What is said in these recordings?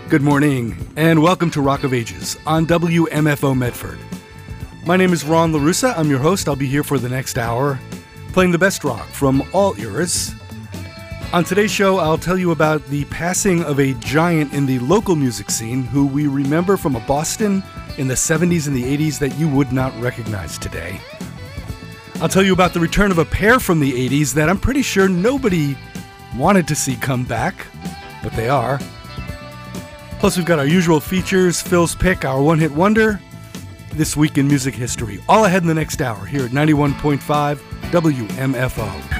Good morning, and welcome to Rock of Ages on WMFO Medford. My name is Ron LaRussa. I'm your host. I'll be here for the next hour, playing the best rock from all eras. On today's show, I'll tell you about the passing of a giant in the local music scene who we remember from a Boston in the 70s and the 80s that you would not recognize today. I'll tell you about the return of a pair from the 80s that I'm pretty sure nobody wanted to see come back, but they are. Plus, we've got our usual features, Phil's Pick, our one-hit wonder, This Week in Music History. All ahead in the next hour here at 91.5 WMFO.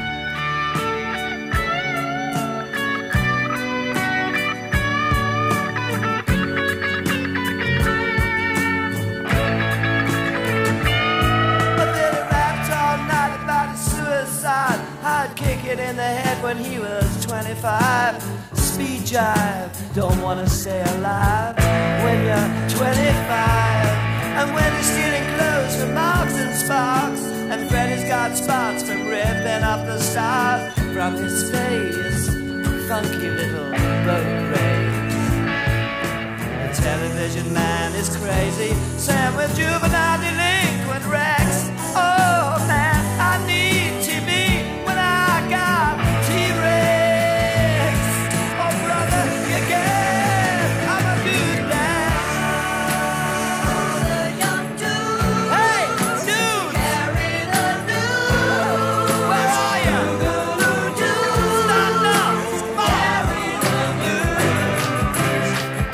In the head when he was 25. Speed jive, don't wanna stay alive when you're 25. And when he's stealing clothes from Marks and Sparks, and Freddy's got spots from ripping up the stars from his face, funky little boat race. The television man is crazy, Sam with juvenile delinquent Rex. Oh man, I need TV when I got T-Rex. Oh brother, you get, I'm a good lad. Oh, the young dude. Hey, dude. Carry the news. Where are you? Stand up. Carry the news.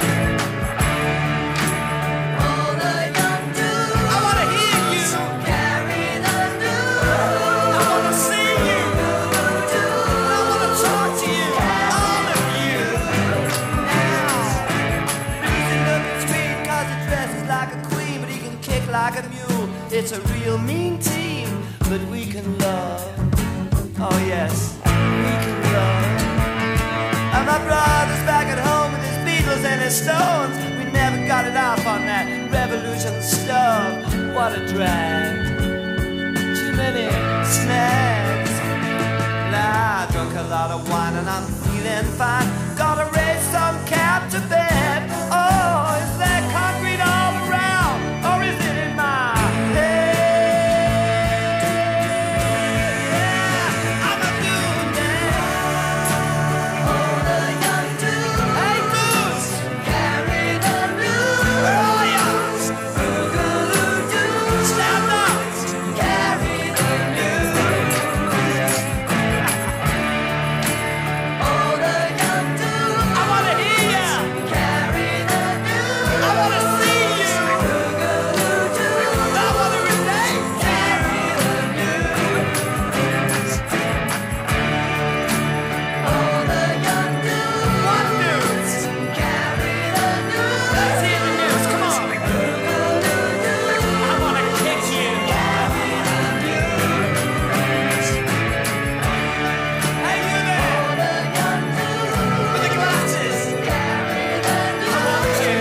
Oh, the young dude. I want to hear you. Carry the news. I want to see you. I want to talk to you. All of you. Now, he's looking sweet 'cause he dresses like a queen, but he can kick like a mule. It's a real mean team, but we can love. Oh yes, we can love. And my brother's back at home with his Beatles and his Stones. We never got it off on that revolution stuff. What a drag. Too many snags. Nah, I drunk a lot of wine and I'm feeling fine. Gotta raise some cap to bed. Oh, is there concrete all around? Or is it in my head? Yeah, I'm a dude man. Oh, the young dude. Hey, dudes. Carry the news. Where are ya? Boogaloo-doo. Stand up. Carry the news. Oh, the young dude. I wanna hear ya. Carry the news. I wanna see you. Boogaloo-doo. I wanna relate. Carry the news. Oh, the young dude. What news? Carry the news. Let's hear the news. Come on. Boogaloo-doo. I wanna kick you. Carry the news. Hey, you there. Oh, the young dude. With the glasses. Carry the news. I want you.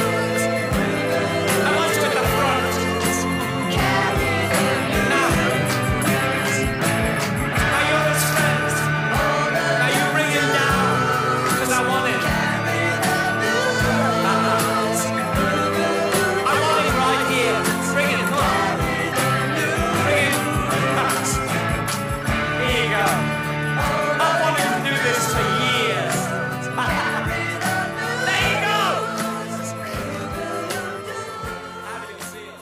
I want you at the front. Carry the news. Now you're his friends. Now you bring him down. 'Cause I want it. Carry the news. I want it right here. Bring it. Come on. Bring it. Here you go. I wanted to do this for years. There you go. How do you feel?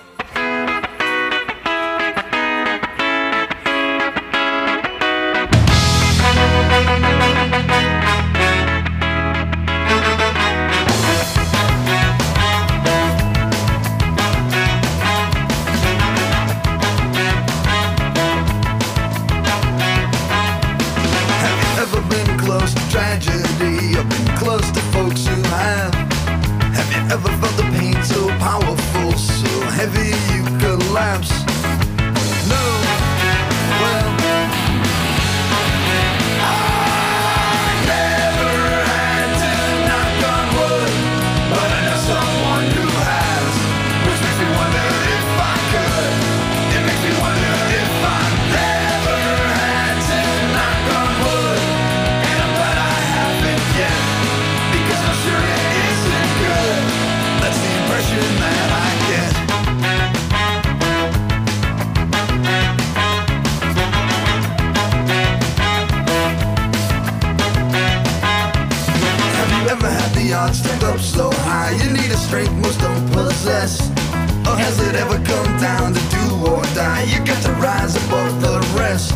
Have you ever been close to tragedy or been close to folks who have? Have you ever felt the pain so powerful, so heavy you collapse? No. Well, I never had to knock on wood, but I know someone who has, which makes me wonder if I could. It makes me wonder if I never had to knock on wood, and I'm glad I have up so high? You need a strength most don't possess. Or has it ever come down to do or die? You got to rise above the rest.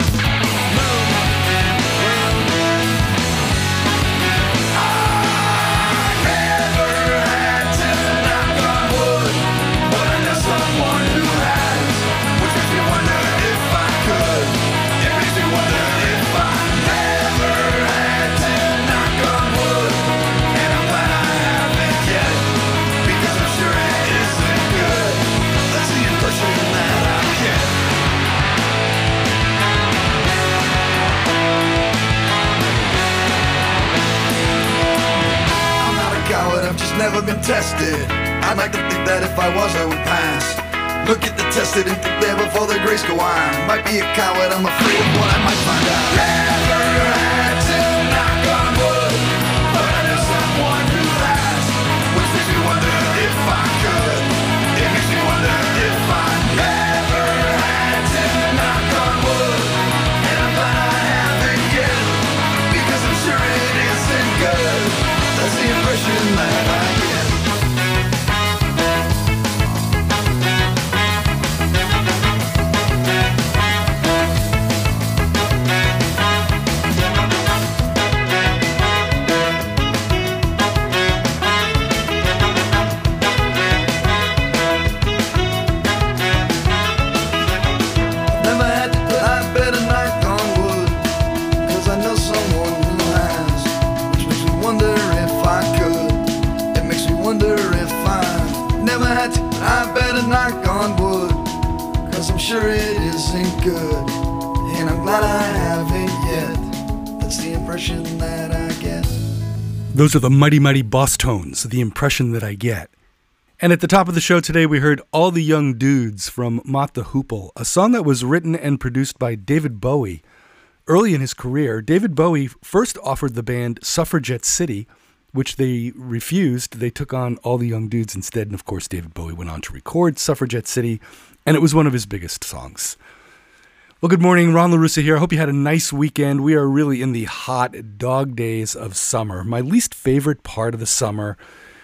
Never been tested. I'd like to think that if I was, I would pass. Look at the tested and think there before the grace go on. Might be a coward, I'm afraid of what I might find out. Never had to knock on wood, but I know someone who has, which makes me wonder if I could. It makes me wonder if I never had to knock on wood, and I'm glad I haven't yet, because I'm sure it isn't good. That's the impression that I get. Never had to put I better knock on wood, 'cause I know someone who has, which makes me wonder if I could. It makes me wonder if I never had to, but I better knock on wood, 'cause I'm sure it isn't good, and I'm glad I haven't yet. That's the impression that I get. Those are the Mighty Mighty Boss Tones, the impression that I get. And at the top of the show today, we heard All the Young Dudes from Mott the Hoople, a song that was written and produced by David Bowie. Early in his career, David Bowie first offered the band Suffragette City, which they refused. They took on All the Young Dudes instead, and of course David Bowie went on to record Suffragette City, and it was one of his biggest songs. Well, good morning, Ron LaRussa here. I hope you had a nice weekend. We are really in the hot dog days of summer, my least favorite part of the summer.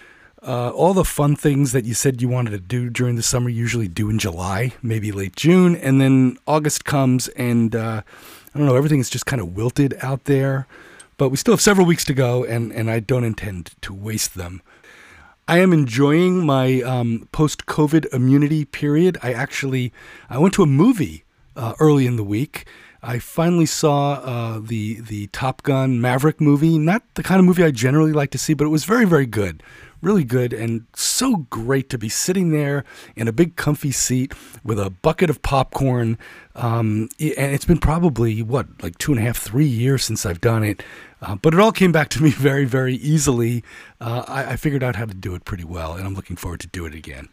All the fun things that you said you wanted to do during the summer usually do in July, maybe late June, and then August comes and I don't know, everything is just kind of wilted out there. But we still have several weeks to go, and I don't intend to waste them. I am enjoying my post-COVID immunity period. I went to a movie early in the week. I finally saw the Top Gun Maverick movie. Not the kind of movie I generally like to see, but it was very, very good. Really good, and so great to be sitting there in a big comfy seat with a bucket of popcorn. And it's been probably, like 2.5, 3 years since I've done it. But it all came back to me very, very easily. I figured out how to do it pretty well, and I'm looking forward to do it again.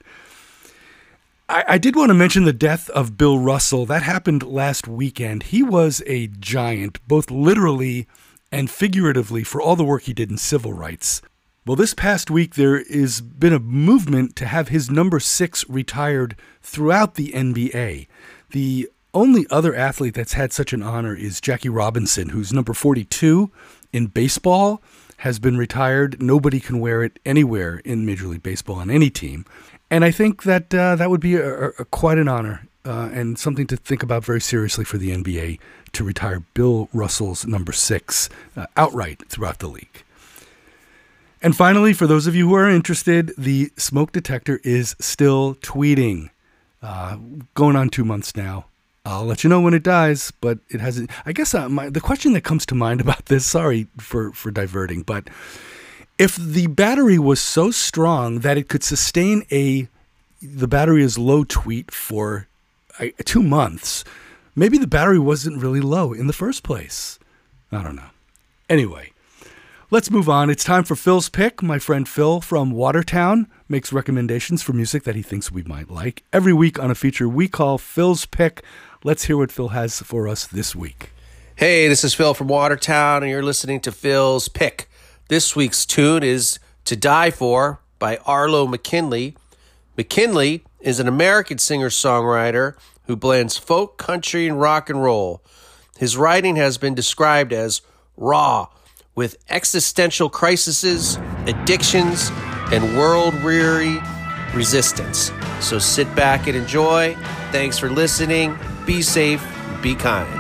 I did want to mention the death of Bill Russell. That happened last weekend. He was a giant, both literally and figuratively, for all the work he did in civil rights. Well, this past week, there has been a movement to have his number 6 retired throughout the NBA. The only other athlete that's had such an honor is Jackie Robinson, who's number 42 in baseball, has been retired. Nobody can wear it anywhere in Major League Baseball on any team. And I think that that would be quite an honor and something to think about very seriously for the NBA to retire Bill Russell's number 6 outright throughout the league. And finally, for those of you who are interested, the smoke detector is still tweeting. Going on 2 months now. I'll let you know when it dies, but it hasn't. I guess the question that comes to mind about this, sorry for diverting, but if the battery was so strong that it could sustain the battery is low tweet for 2 months, maybe the battery wasn't really low in the first place. I don't know. Anyway. Let's move on. It's time for Phil's Pick. My friend Phil from Watertown makes recommendations for music that he thinks we might like. Every week on a feature we call Phil's Pick. Let's hear what Phil has for us this week. Hey, this is Phil from Watertown, and you're listening to Phil's Pick. This week's tune is To Die For by Arlo McKinley. McKinley is an American singer-songwriter who blends folk, country, and rock and roll. His writing has been described as raw, with existential crises, addictions, and world-weary resistance. So sit back and enjoy. Thanks for listening. Be safe. Be kind.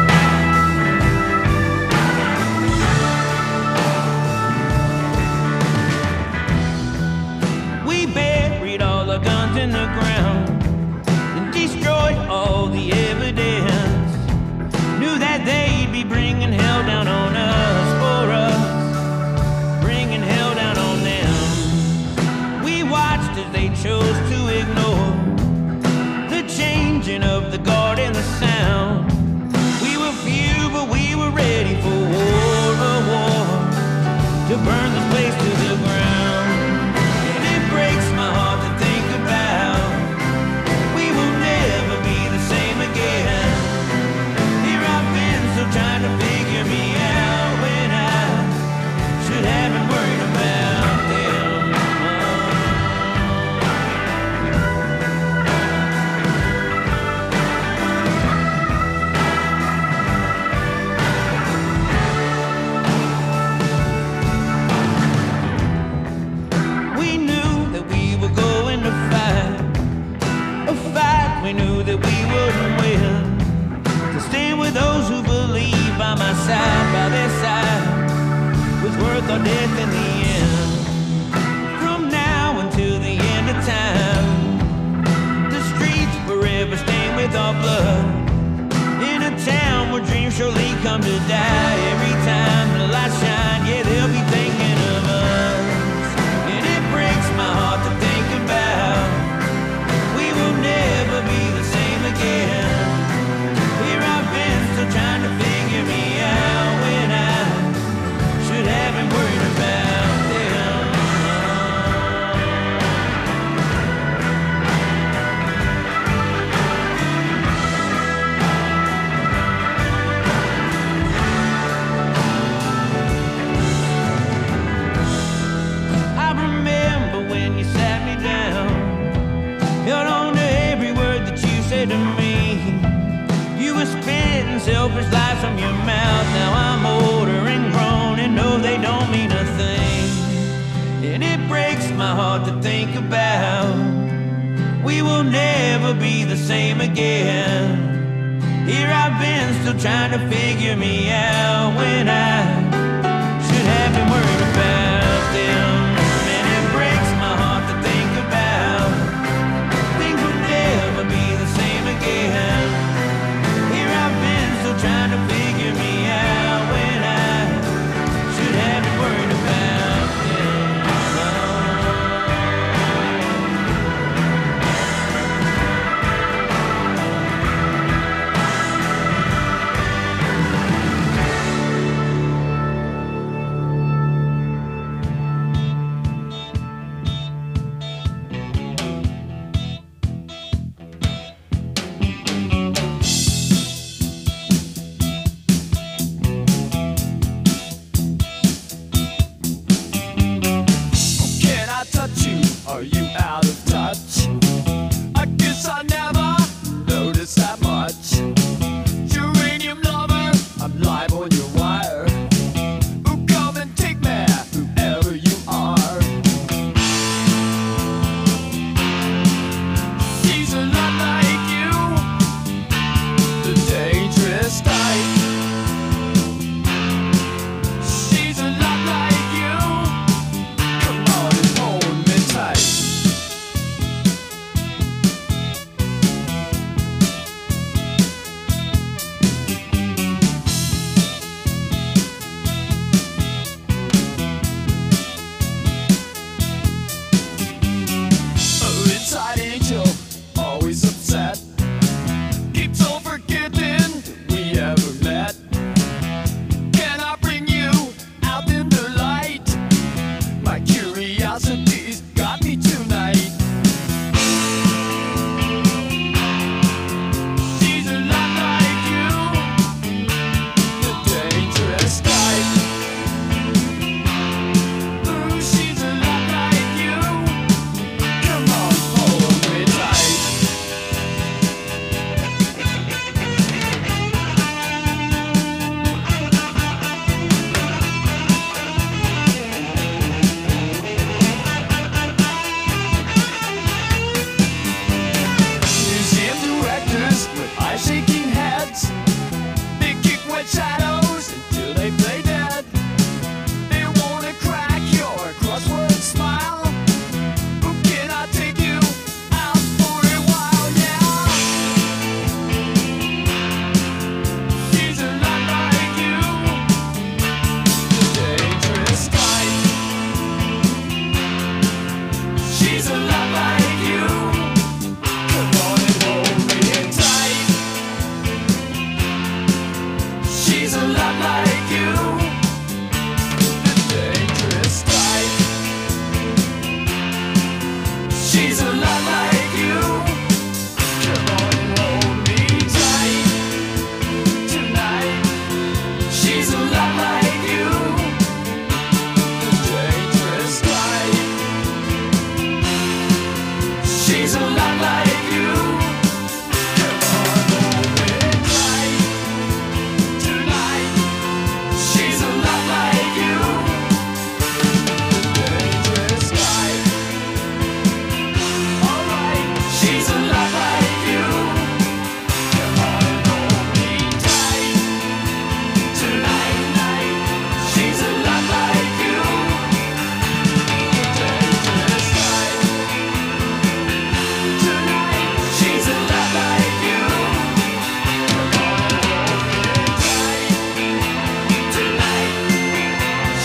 In the ground and destroyed all the evidence. Knew that they'd be bringing hell down on us, for us, bringing hell down on them. We watched as they chose to ignore the changing of the guard and the sound. We were few, but we were ready for war, a war to burn this place to the ground. And it breaks my heart to think we will never be the same again. Here I've been still trying to figure me out when I should have been worried about them. We knew that we were going to fight. We knew that we wouldn't win. To stand with those who believe by my side, by their side, was worth our death in the end. From now until the end of time, the streets forever stained with our blood. In a town where dreams surely come to die. Every time the lights shine, yeah, they'll be thinking of us. And it breaks my heart to think about we will never be the same again. Here I've been still trying to figure me out when I should have been worried about them. I remember when you sat me down, held on to every word that you said to me. You were spitting selfish lies from your mouth. Now I'm older and grown and know they don't mean a thing. And it breaks my heart to think about we will never be the same again. Here I've been still trying to figure me out when I should have been worried about them. And it breaks my heart to think about things will never be the same again. Here I've been still trying to figure me out when I should have been worried about them.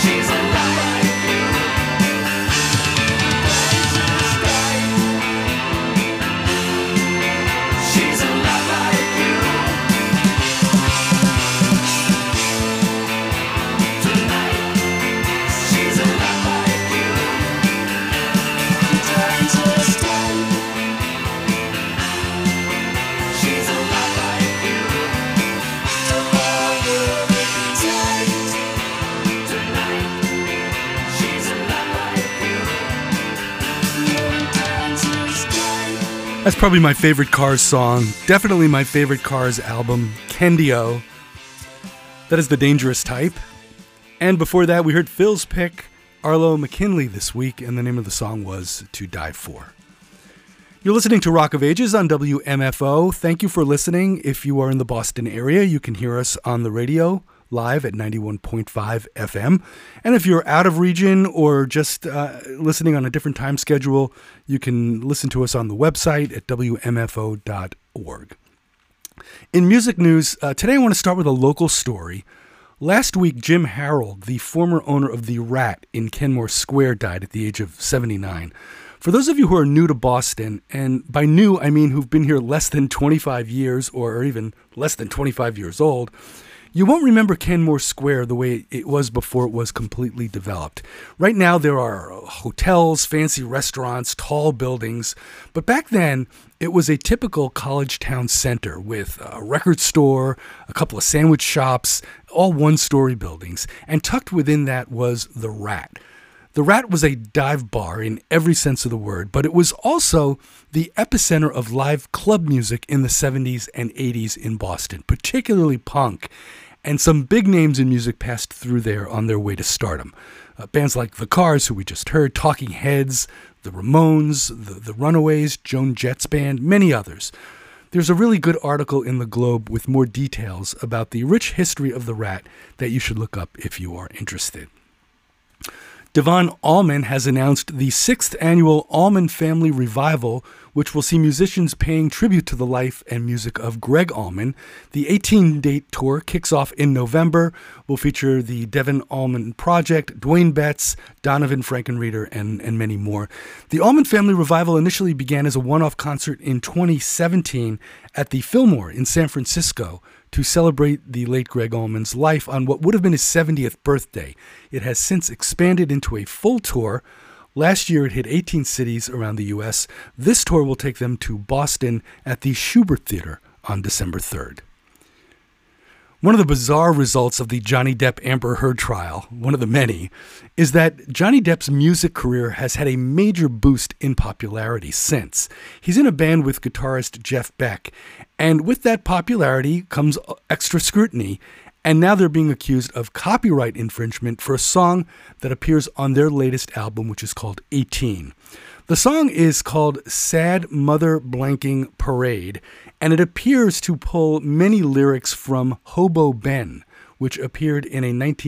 She's a lot like you. She's a lot like you. Tonight, she's a lot like you. She's a lot like you. Tonight, she's a lot like you. That's probably my favorite Cars song. Definitely my favorite Cars album, Kendio. That is The Dangerous Type. And before that, we heard Phil's pick, Arlo McKinley, this week, and the name of the song was To Die For. You're listening to Rock of Ages on WMFO. Thank you for listening. If you are in the Boston area, you can hear us on the radio live at 91.5 FM. And if you're out of region or just listening on a different time schedule, you can listen to us on the website at WMFO.org. In music news, today I want to start with a local story. Last week, Jim Harold, the former owner of The Rat in Kenmore Square, died at the age of 79. For those of you who are new to Boston, and by new I mean who've been here less than 25 years or even less than 25 years old, you won't remember Kenmore Square the way it was before it was completely developed. Right now there are hotels, fancy restaurants, tall buildings, but back then it was a typical college town center with a record store, a couple of sandwich shops, all one-story buildings, and tucked within that was The Rat. The Rat was a dive bar in every sense of the word, but it was also the epicenter of live club music in the 70s and 80s in Boston, particularly punk. And some big names in music passed through there on their way to stardom. Bands like The Cars, who we just heard, Talking Heads, The Ramones, the Runaways, Joan Jett's band, many others. There's a really good article in the Globe with more details about the rich history of The Rat that you should look up if you are interested. Devon Allman has announced the 6th annual Allman Family Revival, which will see musicians paying tribute to the life and music of Greg Allman. The 18-date tour kicks off in November, will feature the Devon Allman Project, Dwayne Betts, Donovan Frankenreiter, and many more. The Allman Family Revival initially began as a one-off concert in 2017 at the Fillmore in San Francisco, to celebrate the late Greg Allman's life on what would have been his 70th birthday. It has since expanded into a full tour. Last year it hit 18 cities around the U.S. This tour will take them to Boston at the Schubert Theater on December 3rd. One of the bizarre results of the Johnny Depp-Amber Heard trial, one of the many, is that Johnny Depp's music career has had a major boost in popularity since. He's in a band with guitarist Jeff Beck, and with that popularity comes extra scrutiny, and now they're being accused of copyright infringement for a song that appears on their latest album, which is called 18. The song is called Sad Mother Blanking Parade, and it appears to pull many lyrics from Hobo Ben, which appeared in a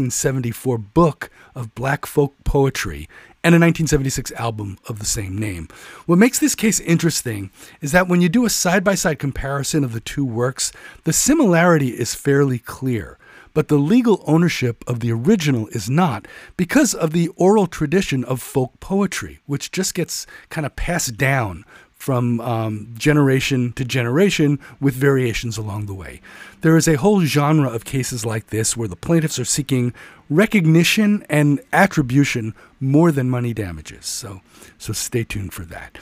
1974 book of black folk poetry and a 1976 album of the same name. What makes this case interesting is that when you do a side-by-side comparison of the two works, the similarity is fairly clear, but the legal ownership of the original is not, because of the oral tradition of folk poetry, which just gets kind of passed down from generation to generation with variations along the way. There is a whole genre of cases like this where the plaintiffs are seeking recognition and attribution more than money damages. So stay tuned for that.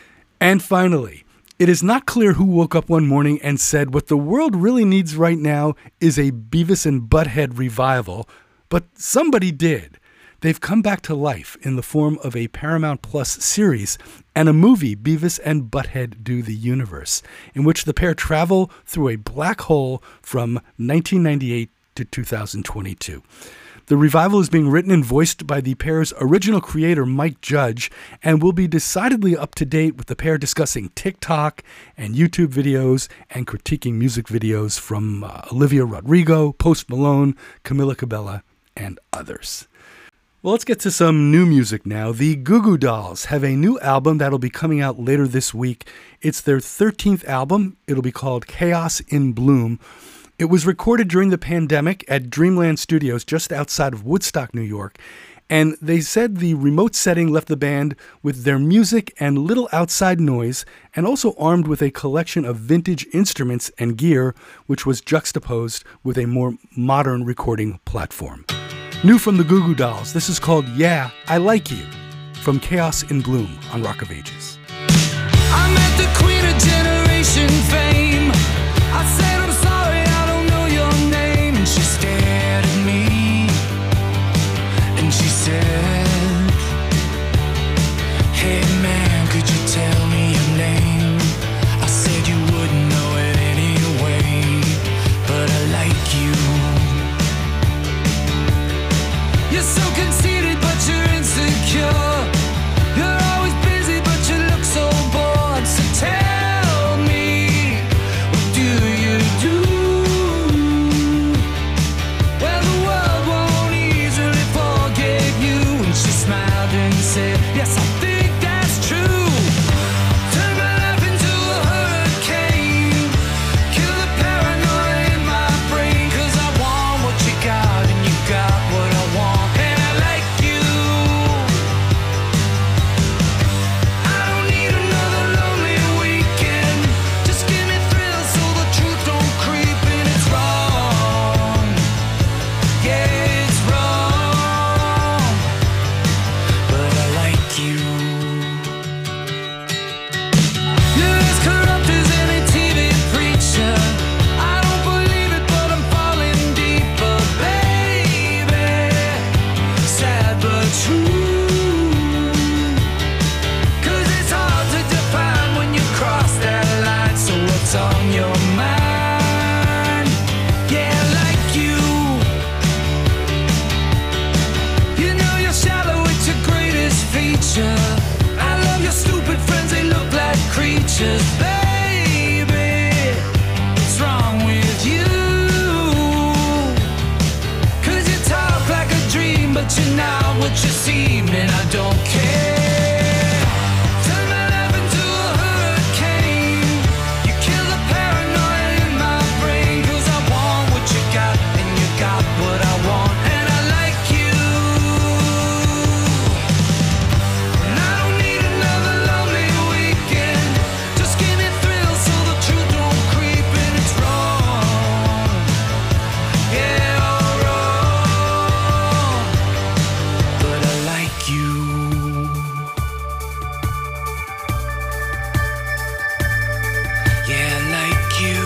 And finally, it is not clear who woke up one morning and said what the world really needs right now is a Beavis and Butthead revival, but somebody did. They've come back to life in the form of a Paramount Plus series and a movie, Beavis and Butthead Do the Universe, in which the pair travel through a black hole from 1998 to 2022. The revival is being written and voiced by the pair's original creator, Mike Judge, and will be decidedly up to date with the pair discussing TikTok and YouTube videos and critiquing music videos from Olivia Rodrigo, Post Malone, Camila Cabello, and others. Well, let's get to some new music now. The Goo Goo Dolls have a new album that'll be coming out later this week. It's their 13th album. It'll be called Chaos in Bloom. It was recorded during the pandemic at Dreamland Studios just outside of Woodstock, New York, and they said the remote setting left the band with their music and little outside noise, and also armed with a collection of vintage instruments and gear, which was juxtaposed with a more modern recording platform. New from the Goo Goo Dolls, this is called Yeah, I Like You, from Chaos in Bloom on Rock of Ages. I met the queen of generation fame. I said, I'm sorry, I don't know your name. And she stared at me, and she said, hey man, could you tell me your name? I said you wouldn't know it anyway, but I like you. You're so conceited, but you're insecure. You're always busy, but you look so bored. So tell me, what do you do? Well, the world won't easily forgive you. And she smiled and said, yes, I think that's true. Turn my life into a hurricane. Kill the paranoia in my brain. 'Cause I want what you got, and you got what I want. And I like you. I don't need another lonely weekend. Just give me thrills so the truth don't creep in. It's wrong. Yeah, it's wrong. But I like you. You're as corrupt as any TV preacher. I don't believe it, but I'm falling deeper, baby. Sad but true. 'Cause it's hard to define when you cross that line. So what's on your mind? Yeah, I like you. You know you're shallow, it's your greatest feature. I love your stupid friends, they look like creatures. Baby, what's wrong with you? 'Cause you talk like a dream, but you're not what you seem. And I don't care. Turn my life into a hurricane. You kill the paranoia in my brain. 'Cause I want what you got, and you got what I want. And I like you. And I don't need another lonely weekend. Just give me thrills so the truth don't creep in. It's wrong. Yeah, all wrong. But I like you. Yeah, I like you.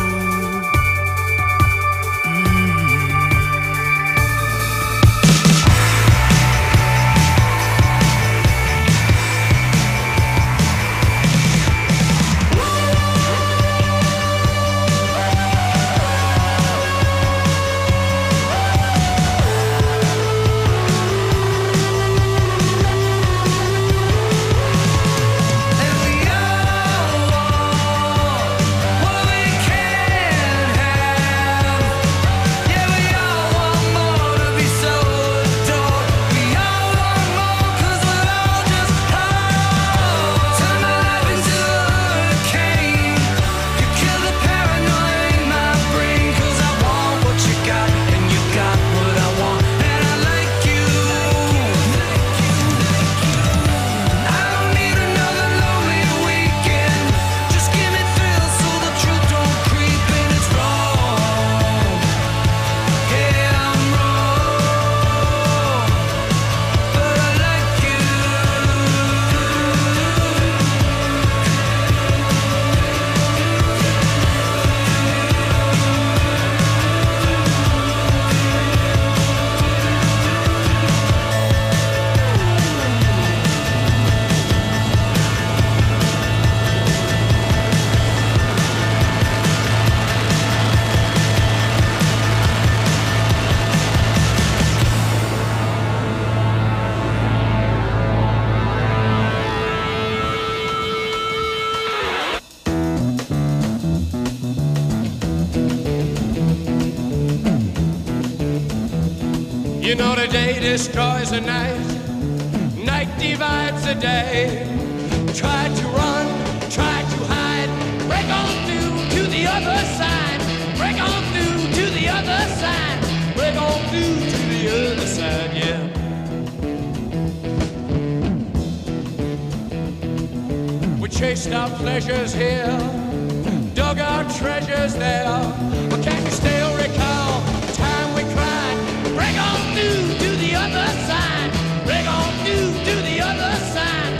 And we all want what we can't have. Yeah, we all want more to be so adored. We all want more 'cause we're all just hard. Turn my life into a hurricane. You kill the paranoia in my brain. 'Cause I want what you got, and you got what I want. And I like you. I don't need another lonely weekend. Just give me thrills so the truth don't creep in. It's wrong. Yeah, I'm wrong. But I like you. You know the day destroys the night, night divides the day. Try to run, try to hide, break on through to the other side, break on through other side. Break on through to the other side, yeah. We chased our pleasures here, dug our treasures there. But can you still recall the time we cried? Break on through to the other side. Break on through to the other side.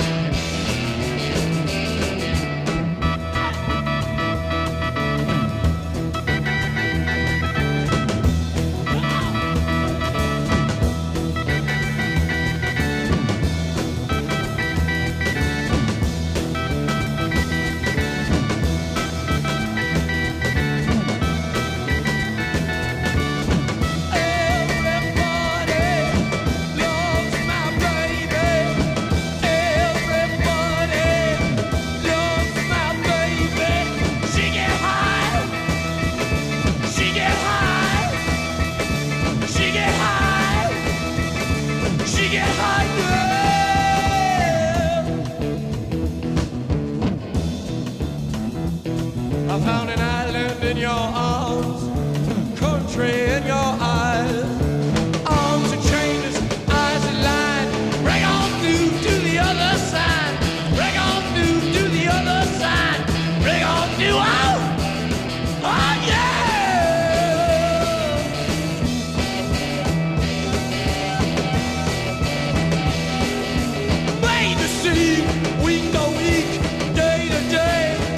I found an island in your arms, country in your eyes. Arms are chainless, eyes are lined. Break on through to the other side. Break on through to the other side. Break on through, oh, oh yeah. Made to see, week to week, day to day.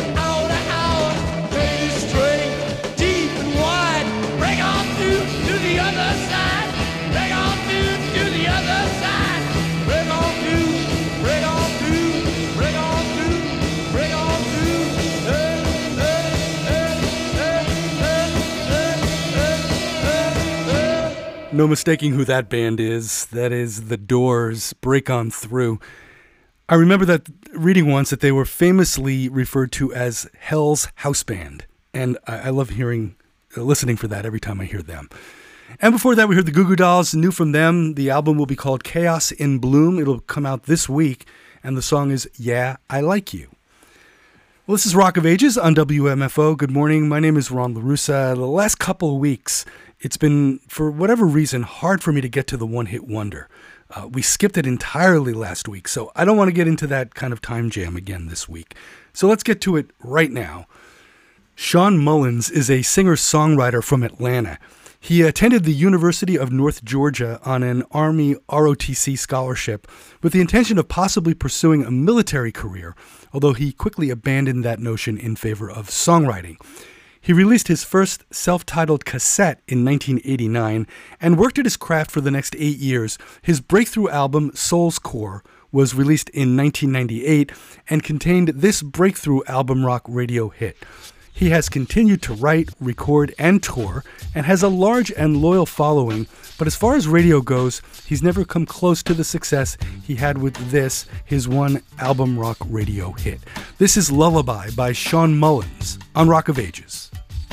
No mistaking who that band is. That is The Doors, Break On Through. I remember that reading once that they were famously referred to as Hell's House Band. And I love listening for that every time I hear them. And before that, we heard the Goo Goo Dolls. New from them, the album will be called Chaos in Bloom. It'll come out this week. And the song is Yeah, I Like You. Well, this is Rock of Ages on WMFO. Good morning. My name is Ron LaRussa. The last couple of weeks, it's been, for whatever reason, hard for me to get to the one-hit wonder. We skipped it entirely last week, so I don't want to get into that kind of time jam again this week. So let's get to it right now. Sean Mullins is a singer-songwriter from Atlanta. He attended the University of North Georgia on an Army ROTC scholarship with the intention of possibly pursuing a military career, although he quickly abandoned that notion in favor of songwriting. He released his first self-titled cassette in 1989 and worked at his craft for the next 8 years. His breakthrough album, Soul's Core, was released in 1998 and contained this breakthrough album rock radio hit. He has continued to write, record, and tour, and has a large and loyal following, but as far as radio goes, he's never come close to the success he had with this, his one album rock radio hit. This is Lullaby by Sean Mullins on Rock of Ages.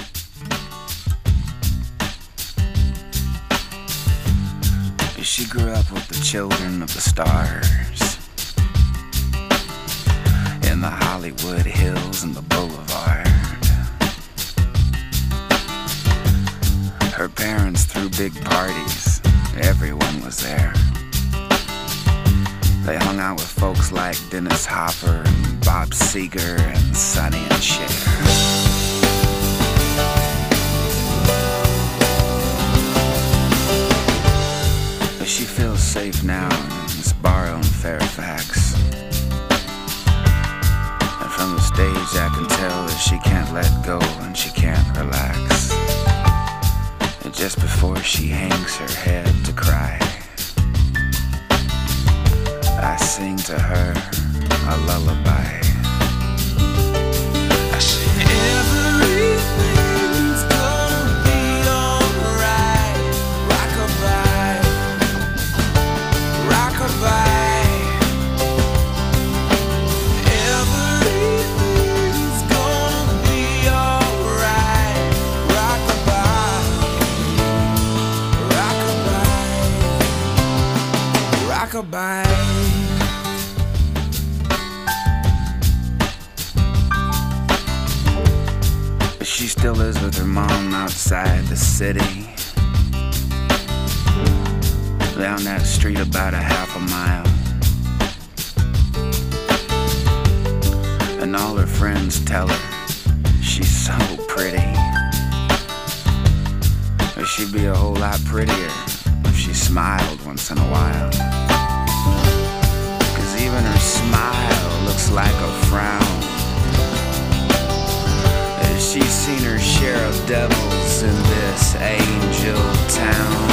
She grew up with the children of the stars in the Hollywood Hills and the Boulevard. Her parents threw big parties, everyone was there. They hung out with folks like Dennis Hopper and Bob Seger and Sonny and Cher. But she feels safe now in this barrow in Fairfax. And from the stage I can tell that she can't let go and she can't relax. And just before she hangs her head to cry, I sing to her a lullaby. I sing everything's gonna be alright. Rockabye, rockabye. Everything's gonna be alright. Rockabye, rockabye, rockabye. She's still is with her mom outside the city. Down that street about a half a mile. And all her friends tell her she's so pretty. But she'd be a whole lot prettier if she smiled once in a while. 'Cause even her smile looks like a frown. She's seen her share of devils in this angel town.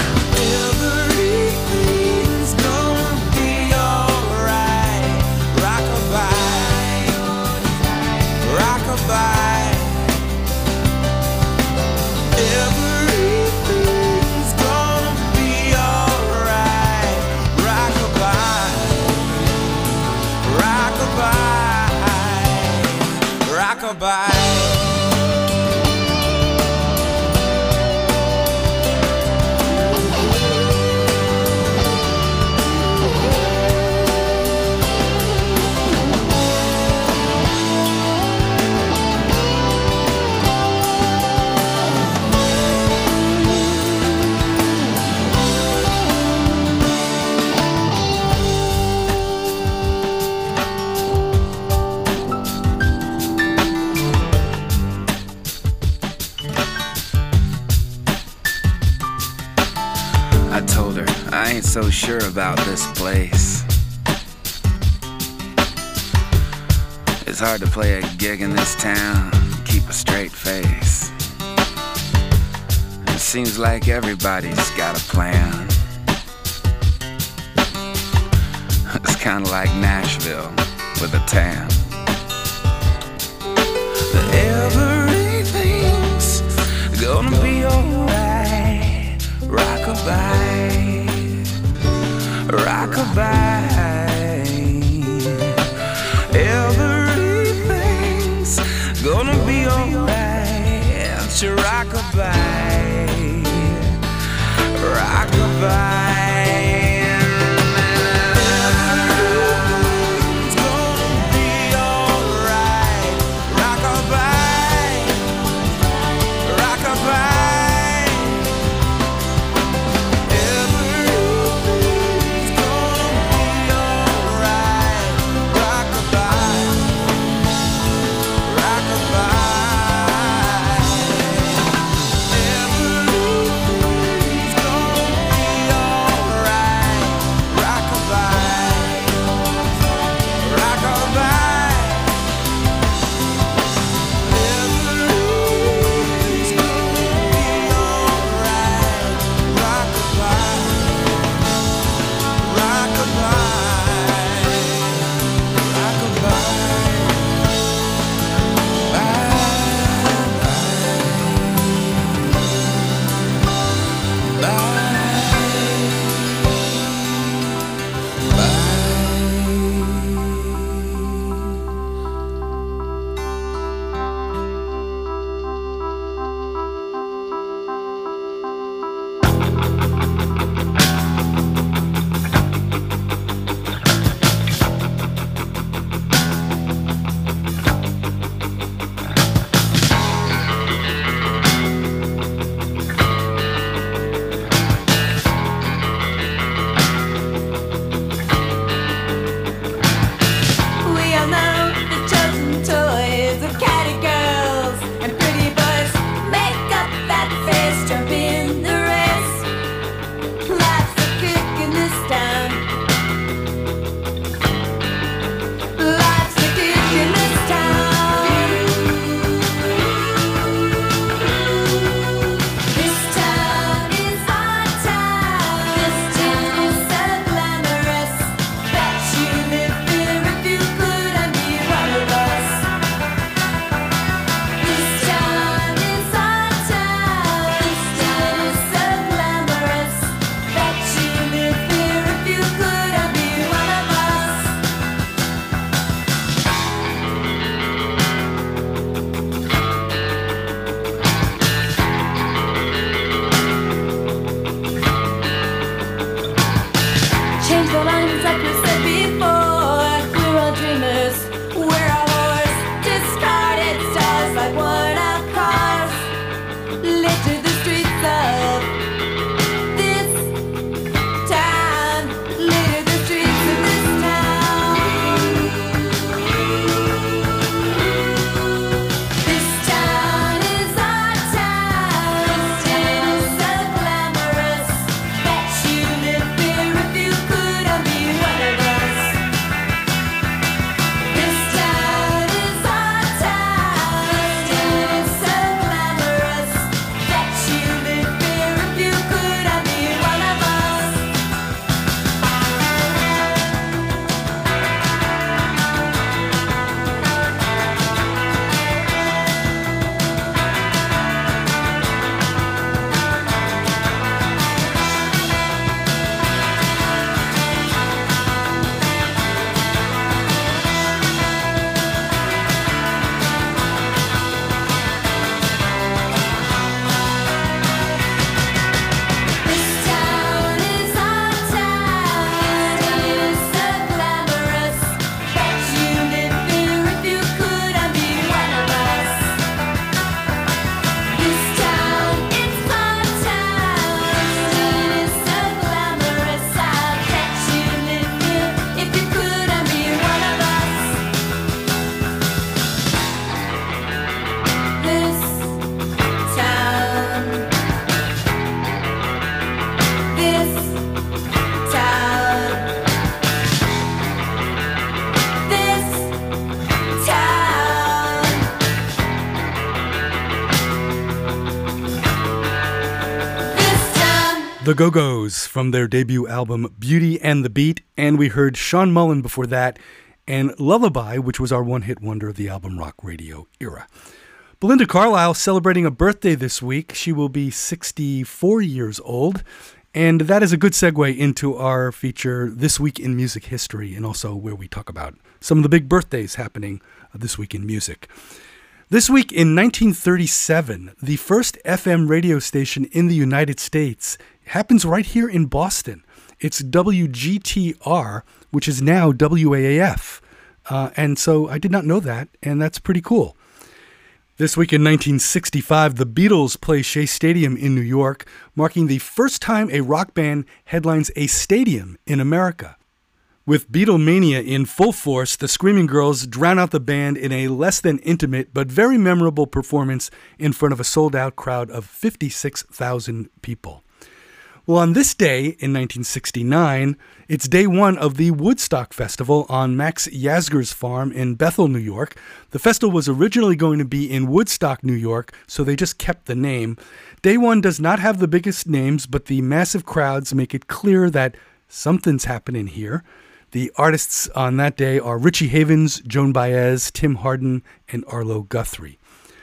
Everything's gonna be alright. Rockabye, rockabye. Everything's gonna be alright. Rockabye, rockabye, rockabye. I ain't so sure about this place. It's hard to play a gig in this town and keep a straight face. It seems like everybody's got a plan. It's kinda like Nashville with a tan. Everything's gonna be alright. Rockabye, rockabye. Everything's gonna be alright. To rockabye, rockabye. We're all horse, discarded stars like what I call The Go-Go's from their debut album Beauty and the Beat, and we heard Sean Mullen before that, and Lullaby, which was our one-hit wonder of the album rock radio era. Belinda Carlisle celebrating a birthday this week. She will be 64 years old, and that is a good segue into our feature This Week in Music History, and also where we talk about some of the big birthdays happening this week in music. This week in 1937, the first FM radio station in the United States happens right here in Boston. It's WGTR, which is now WAAF. And so I did not know that, and that's pretty cool. This week in 1965, the Beatles play Shea Stadium in New York, marking the first time a rock band headlines a stadium in America. With Beatlemania in full force, the Screaming Girls drown out the band in a less than intimate but very memorable performance in front of a sold-out crowd of 56,000 people. Well, on this day in 1969, it's day one of the Woodstock Festival on Max Yasgur's farm in Bethel, New York. The festival was originally going to be in Woodstock, New York, so they just kept the name. Day one does not have the biggest names, but the massive crowds make it clear that something's happening here. The artists on that day are Richie Havens, Joan Baez, Tim Hardin, and Arlo Guthrie.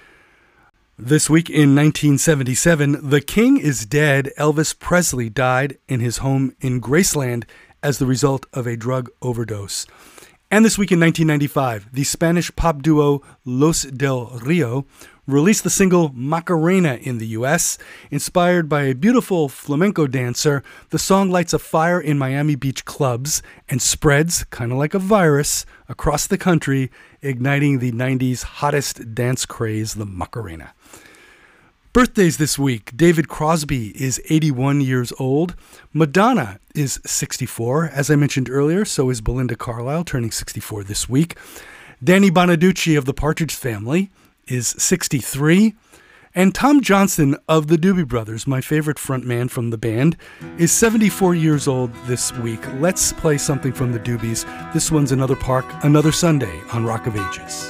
This week in 1977, the king is dead. Elvis Presley died in his home in Graceland as the result of a drug overdose. And this week in 1995, the Spanish pop duo Los Del Rio released the single Macarena in the U.S. Inspired by a beautiful flamenco dancer, the song lights a fire in Miami Beach clubs and spreads, kind of like a virus, across the country, igniting the 90s hottest dance craze, the Macarena. Birthdays this week. David Crosby is 81 years old. Madonna is 64. As I mentioned earlier, so is Belinda Carlisle, turning 64 this week. Danny Bonaducci of the Partridge Family is 63. And Tom Johnson of the Doobie Brothers, my favorite frontman from the band, is 74 years old this week. Let's play something from the Doobies. This one's Another Park, Another Sunday on Rock of Ages.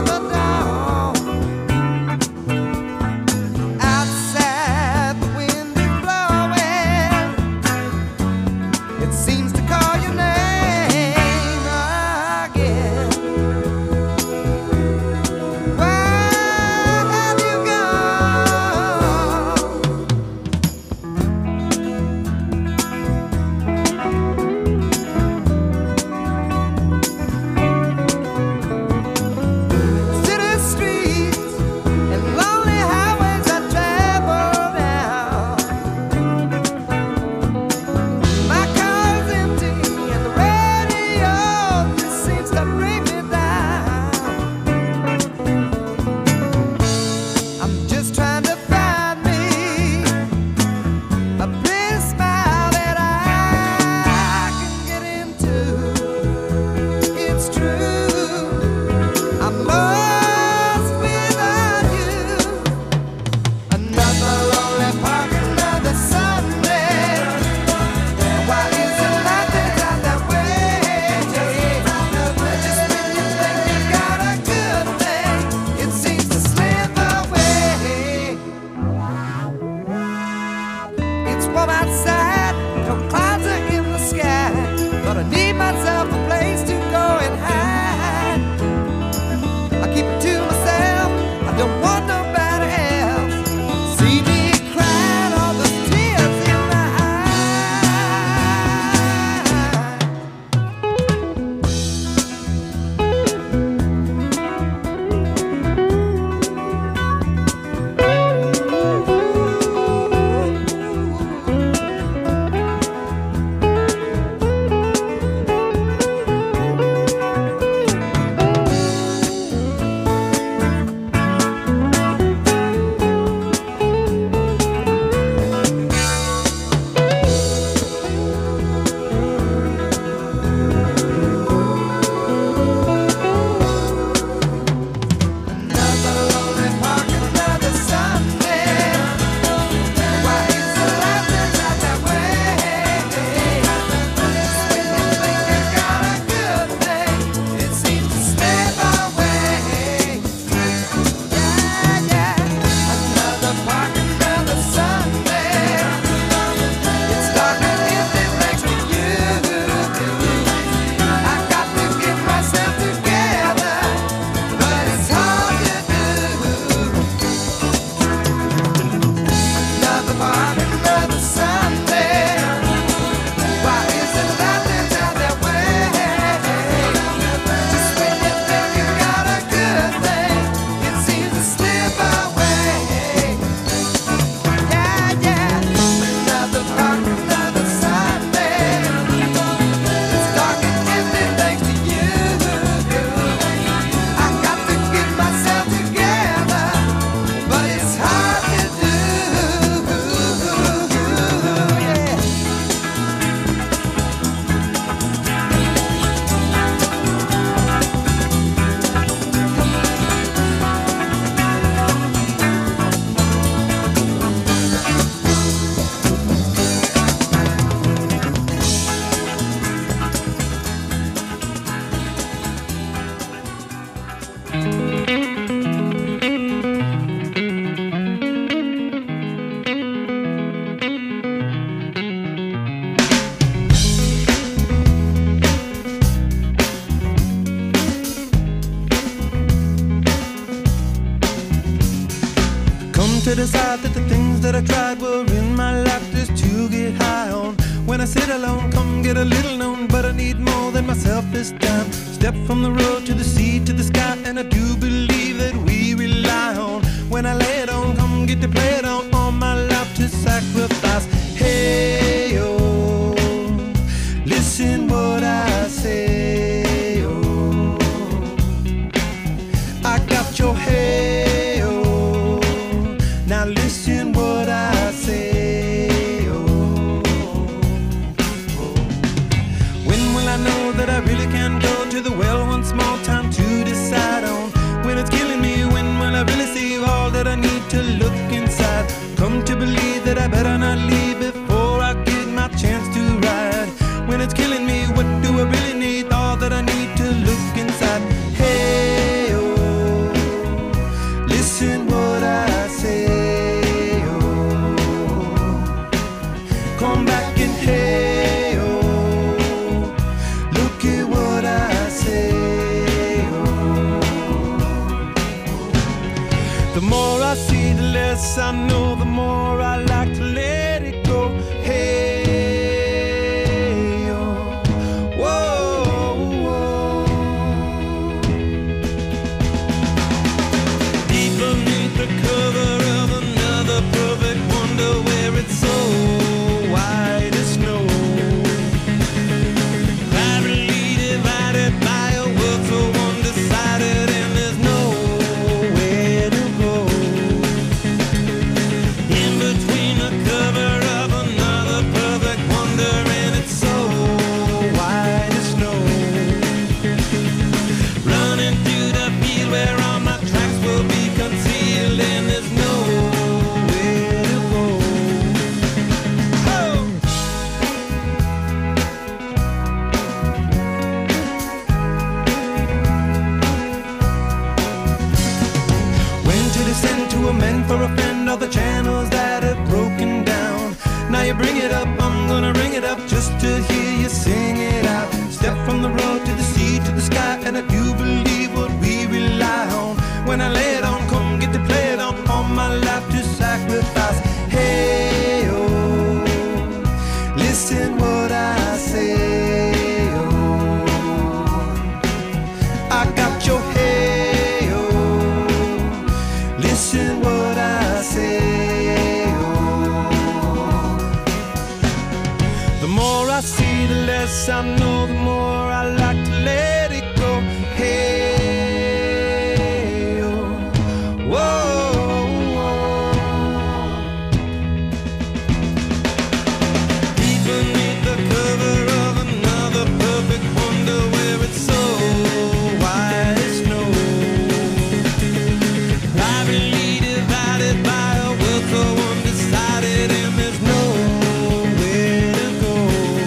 Outside the window to decide that the things that I tried were in my life just to get high on. When I sit alone, come get a little known, but I need more than myself this time. Step from the road to the sea to the sky, and I do believe that we rely on. When I lay it on, come get to play it on, all my life to sacrifice. Hey, oh, listen what I say, oh, I got your hey, oh, now listen what I say, oh, oh. When will I know that I really can go to the well one small time to decide on? When it's killing me, when will I really see all that I need to look inside? Come to believe that I better not leave before I get my chance to ride. When it's killing me, what do I really need? All that I need to look inside. Hey, oh, listen what I say, oh, come back and hey, oh, look at what I say, oh. The more I see, the less I know, the more I like to let it go. Hey, oh, whoa, whoa. Deep beneath the cover of another perfect wonder, where it's so white as snow, privately divided by a world so undecided, and there's nowhere to go. In between the cover of another perfect wonder, and it's so white as snow, running through the field where all my tracks will be concealed, and there's nowhere to go. Oh! When to descend to amend for a friend all the channels that have broken down. Now you bring it up, I'm gonna ring it up just to hear you sing it out. Step from the road to the sea to the sky, and I do believe what we rely on. When I lay it on, come get to play it on, all my life to sacrifice. Hey, oh, listen what I say, oh, I got your hey, oh, listen what I say, oh. The more I see, the less I know, the more I like to let it go. Hey, oh, whoa, whoa. Deep beneath the cover of another perfect wonder, where it's so white as snow, privately divided by a world so undecided, and there's nowhere to go.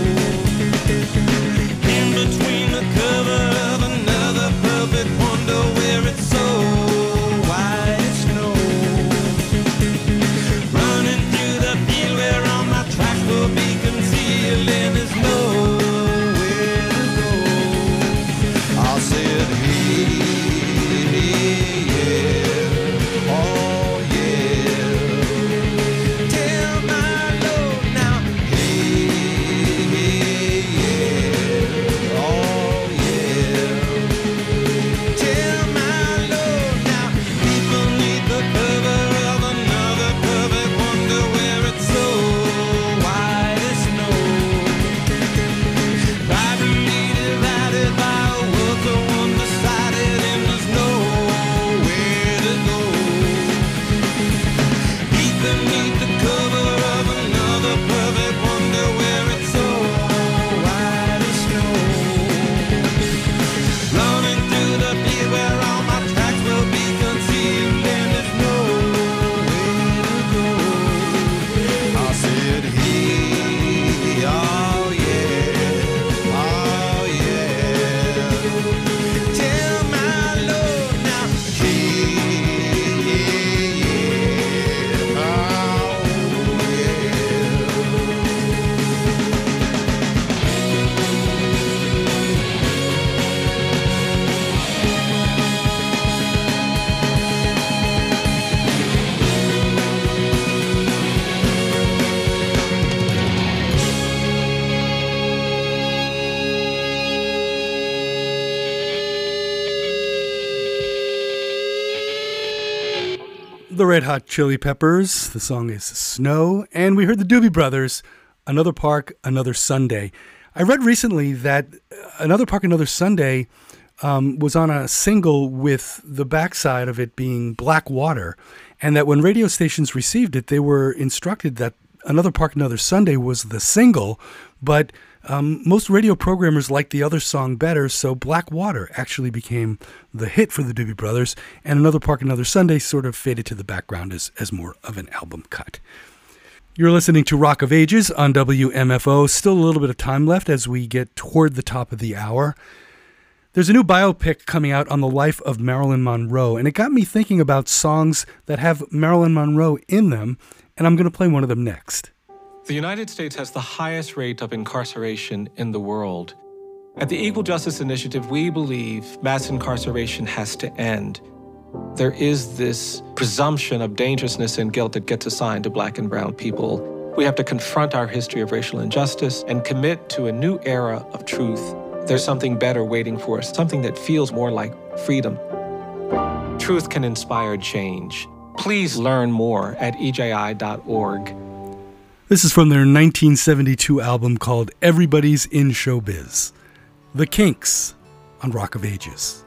In between the cover of another perfect wonder, where it's so white as snow, running through the field where all my tracks will be concealed, and there's nowhere to go. I said, hey, yeah, all The Red Hot Chili Peppers. The song is Snow. And we heard the Doobie Brothers, Another Park, Another Sunday. I read recently that Another Park, Another Sunday was on a single with the backside of it being Black Water, and that when radio stations received it, they were instructed that Another Park, Another Sunday was the single, but most radio programmers liked the other song better, so Black Water actually became the hit for the Doobie Brothers, and Another Park, Another Sunday sort of faded to the background as more of an album cut. You're listening to Rock of Ages on WMFO. Still a little bit of time left as we get toward the top of the hour. There's a new biopic coming out on the life of Marilyn Monroe, and it got me thinking about songs that have Marilyn Monroe in them, and I'm going to play one of them next. The United States has the highest rate of incarceration in the world. At the Equal Justice Initiative, we believe mass incarceration has to end. There is this presumption of dangerousness and guilt that gets assigned to Black and brown people. We have to confront our history of racial injustice and commit to a new era of truth. There's something better waiting for us, something that feels more like freedom. Truth can inspire change. Please learn more at EJI.org. This is from their 1972 album called Everybody's in Showbiz. The Kinks on Rock of Ages.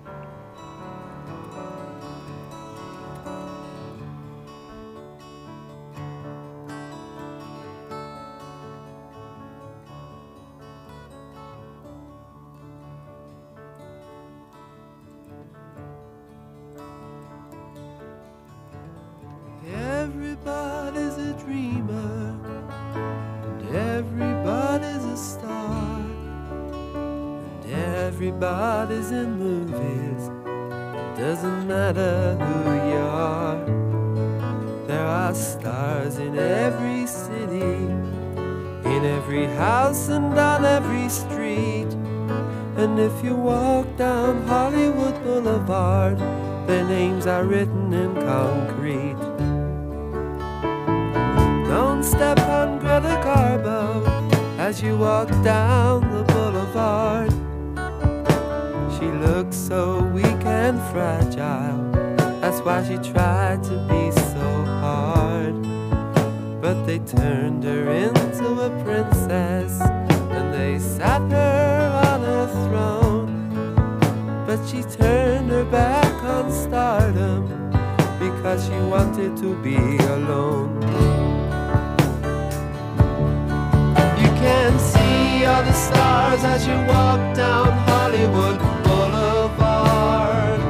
Everybody's a dreamer, and everybody's a star, and everybody's in movies. Doesn't matter who you are. There are stars in every city, in every house and on every street. And if you walk down Hollywood Boulevard, their names are written in concrete. Don't step on Greta Garbo as you walk down the boulevard. She looks so weak and fragile, that's why she tried to be so hard. But they turned her into a princess, and they sat her on a throne. But she turned her back on stardom, because she wanted to be alone. Can see all the stars as you walk down Hollywood Boulevard.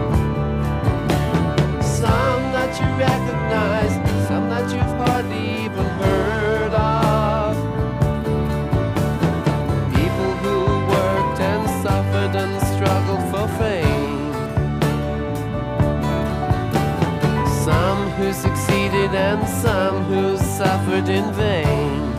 Some that you recognize, some that you've hardly even heard of. People who worked and suffered and struggled for fame. Some who succeeded and some who suffered in vain.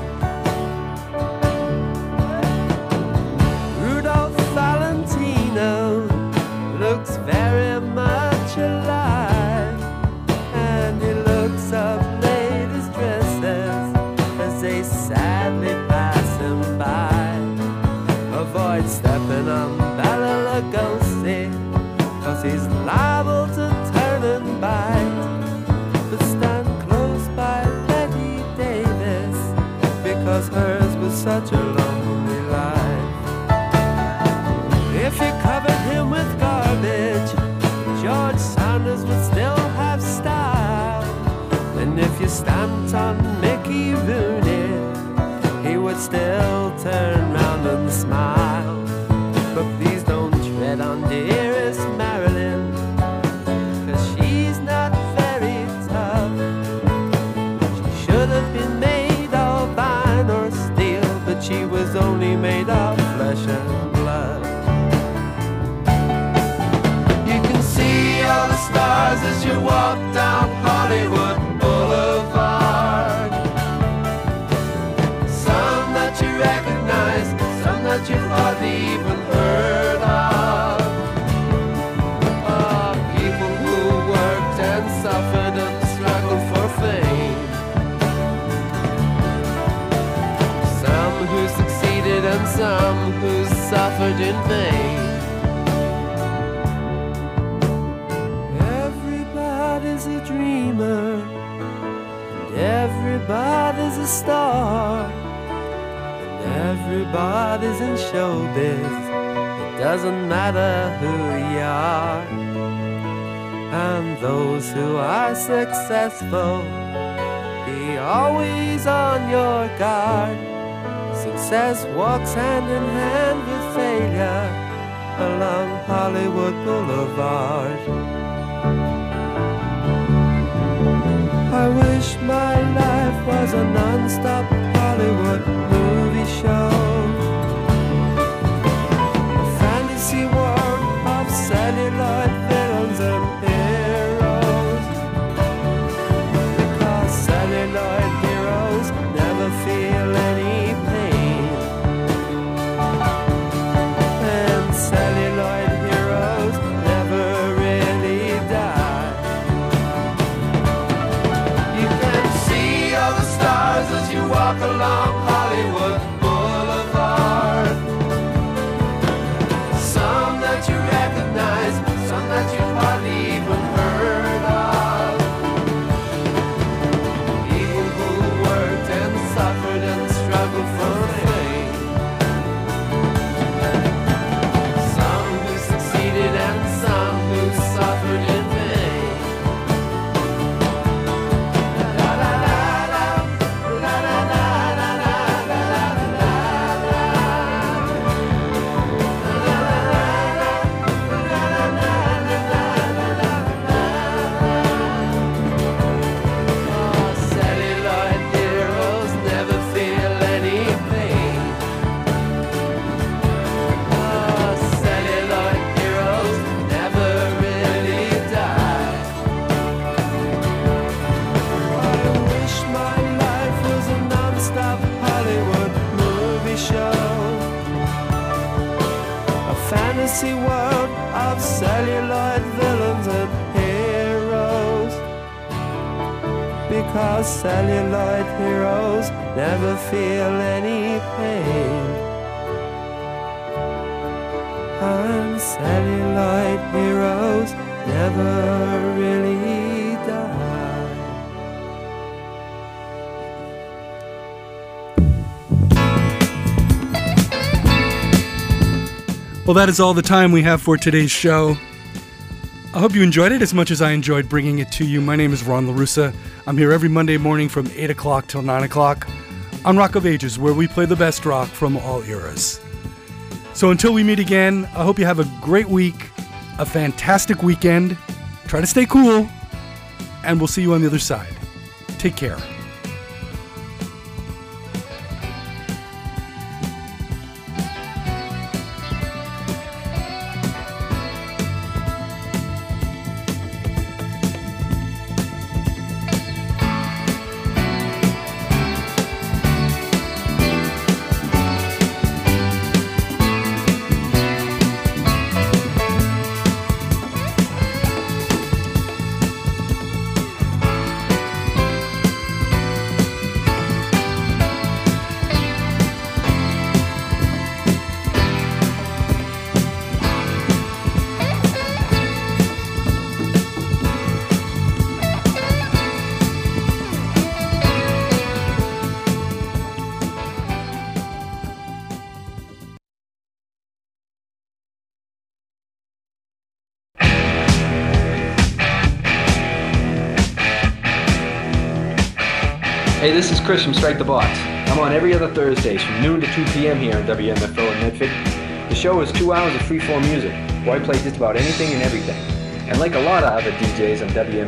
Looks very much alive, and he looks up ladies' dresses as they sadly pass him by. Avoid stepping on Bela Lugosi, cause he's liable to turn and bite. But stand close by Betty Davis, because hers was such a lonely life. If you covered him with garbage, George Sanders would still have style. And if you stamped on Mickey Rooney, he would still turn round and smile. But please don't tread on dearest Marilyn, cause she's not very tough. She should have been made of iron or steel, but she was only made of flesh and blood. All the stars as you walk down Hollywood Boulevard. Some that you recognize, some that you've hardly even heard of. People who worked and suffered and struggled for fame. Some who succeeded and some who suffered in vain. everybody's a dreamer, and everybody's a star, and everybody's in showbiz. It doesn't matter who you are. And those who are successful, be always on your guard. Success walks hand in hand with failure along Hollywood Boulevard. I wish my life was a non-stop Hollywood movie show, a fantasy world of celluloid villains and heroes, because celluloid heroes never feel any pain, and celluloid heroes never really die. You can see all the stars as you walk along Hollywood Boulevard. Some that you recognize, some that you've hardly even heard of. People who worked and suffered and struggled for fame. Some who succeeded and some who suffered in vain. La la la la, la la la la la la la la Oh, celluloid heroes never feel any pain. Oh, celluloid heroes never really die. I wish my life was a non-stop Hollywood movie show, a fantasy world of celluloid villains and heroes, because celluloid heroes never feel any pain, and celluloid heroes never really die. Well, that is all the time we have for today's show. I hope you enjoyed it as much as I enjoyed bringing it to you. My name is Ron LaRussa. I'm here every Monday morning from 8 o'clock till 9 o'clock on Rock of Ages, where we play the best rock from all eras. So until we meet again, I hope you have a great week, a fantastic weekend. Try to stay cool, and we'll see you on the other side. Take care. Hey, this is Chris from Strike the Box. I'm on every other Thursdays from noon to 2 p.m. here on WMFO in Medford. The show is 2 hours of freeform music, where I play just about anything and everything. And like a lot of other DJs on WMFO,